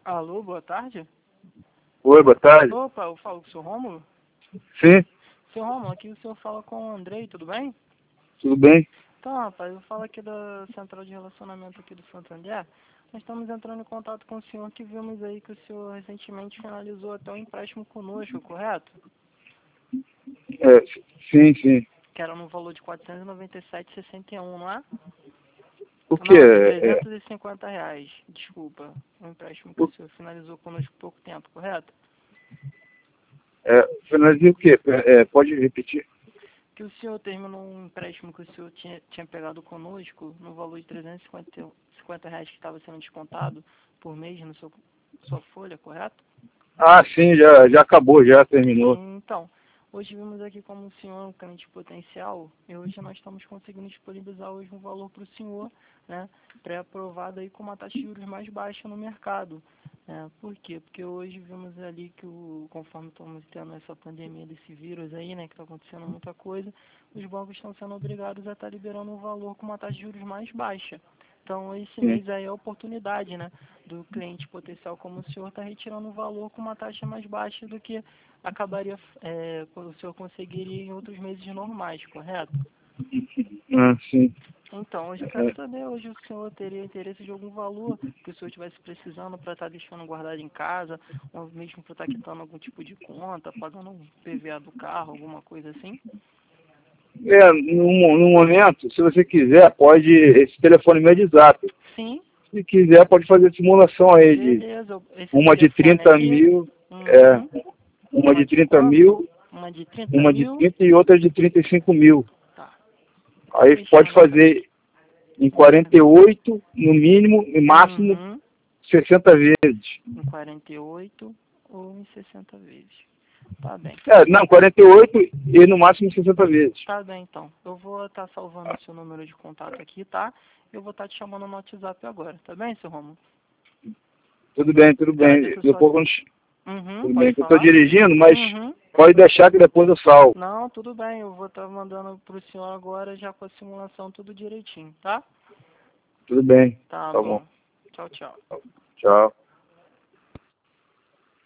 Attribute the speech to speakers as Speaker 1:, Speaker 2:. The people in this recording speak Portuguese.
Speaker 1: Alô, boa tarde.
Speaker 2: Oi, boa tarde.
Speaker 1: Opa, eu falo com o senhor Rômulo?
Speaker 2: Sim,
Speaker 1: Senhor Rômulo, aqui o senhor fala com o Andrei, tudo bem?
Speaker 2: tudo bem?
Speaker 1: Então, rapaz, eu falo aqui da Central de Relacionamento aqui do Santander. Nós estamos entrando em contato com o senhor que vimos aí que o senhor recentemente finalizou até um empréstimo conosco, correto?
Speaker 2: É, sim.
Speaker 1: Que era no valor de R$ 497,61, não é?
Speaker 2: O que
Speaker 1: Não, de
Speaker 2: é?
Speaker 1: R$ 350, desculpa. Um empréstimo que o
Speaker 2: O,
Speaker 1: senhor finalizou conosco há pouco tempo, correto?
Speaker 2: finalizei o quê? Pode repetir?
Speaker 1: Que o senhor terminou um empréstimo que o senhor tinha pegado conosco no valor de R$ 350 que estava sendo descontado por mês na sua folha, correto?
Speaker 2: Ah, sim, já acabou, já terminou.
Speaker 1: Então, hoje vimos aqui como o senhor é um cliente potencial e hoje nós estamos conseguindo disponibilizar hoje um valor para o senhor, né, pré-aprovado aí com uma taxa de juros mais baixa no mercado. Por quê? Porque hoje vimos ali que conforme estamos tendo essa pandemia desse vírus aí, né, que está acontecendo muita coisa, os bancos estão sendo obrigados a estar liberando um valor com uma taxa de juros mais baixa. Então, esse
Speaker 2: Sim.
Speaker 1: mês aí é a oportunidade, né, do cliente potencial como o senhor está retirando um valor com uma taxa mais baixa do que acabaria, o senhor conseguiria em outros meses normais, correto?
Speaker 2: Ah, sim.
Speaker 1: Então, hoje eu quero
Speaker 2: É,
Speaker 1: saber, hoje o senhor teria interesse de algum valor que o senhor estivesse precisando para estar deixando guardado em casa, ou mesmo para estar quitando algum tipo de conta, pagando um PVA do carro, alguma coisa assim?
Speaker 2: no momento, se você quiser, pode, esse telefone meu é de zap.
Speaker 1: Sim,
Speaker 2: Se quiser, pode fazer simulação aí de
Speaker 1: beleza. Esse
Speaker 2: uma de
Speaker 1: telefone
Speaker 2: 30
Speaker 1: aqui,
Speaker 2: mil, é,
Speaker 1: uhum,
Speaker 2: uma
Speaker 1: uma
Speaker 2: de
Speaker 1: de
Speaker 2: 30
Speaker 1: quanto?
Speaker 2: mil,
Speaker 1: Uma de 30
Speaker 2: uma de
Speaker 1: mil?
Speaker 2: 30 e outra de 35 mil.
Speaker 1: Tá,
Speaker 2: Aí pode
Speaker 1: fechado então.
Speaker 2: fazer em 48, no mínimo, e máximo
Speaker 1: Uhum.
Speaker 2: 60 vezes.
Speaker 1: Em 48 ou em 60 vezes. Tá bem.
Speaker 2: Não, 48 e no máximo 60 vezes.
Speaker 1: Tá bem, então. Eu vou estar salvando o seu número de contato aqui, tá? Eu vou estar te chamando no WhatsApp agora. Tá bem, seu Romulo?
Speaker 2: Tudo bem, tudo bem.
Speaker 1: Agradeço a sua...
Speaker 2: Depois,
Speaker 1: Uhum,
Speaker 2: tudo
Speaker 1: pode
Speaker 2: bem, que eu estou
Speaker 1: falar?
Speaker 2: dirigindo, mas
Speaker 1: Uhum.
Speaker 2: pode deixar que depois eu salvo.
Speaker 1: Não, tudo bem. Eu vou estar mandando pro senhor agora já com a simulação tudo direitinho, tá?
Speaker 2: Tudo bem,
Speaker 1: Tá
Speaker 2: tá bom.
Speaker 1: bom. Tchau, tchau.
Speaker 2: Tchau.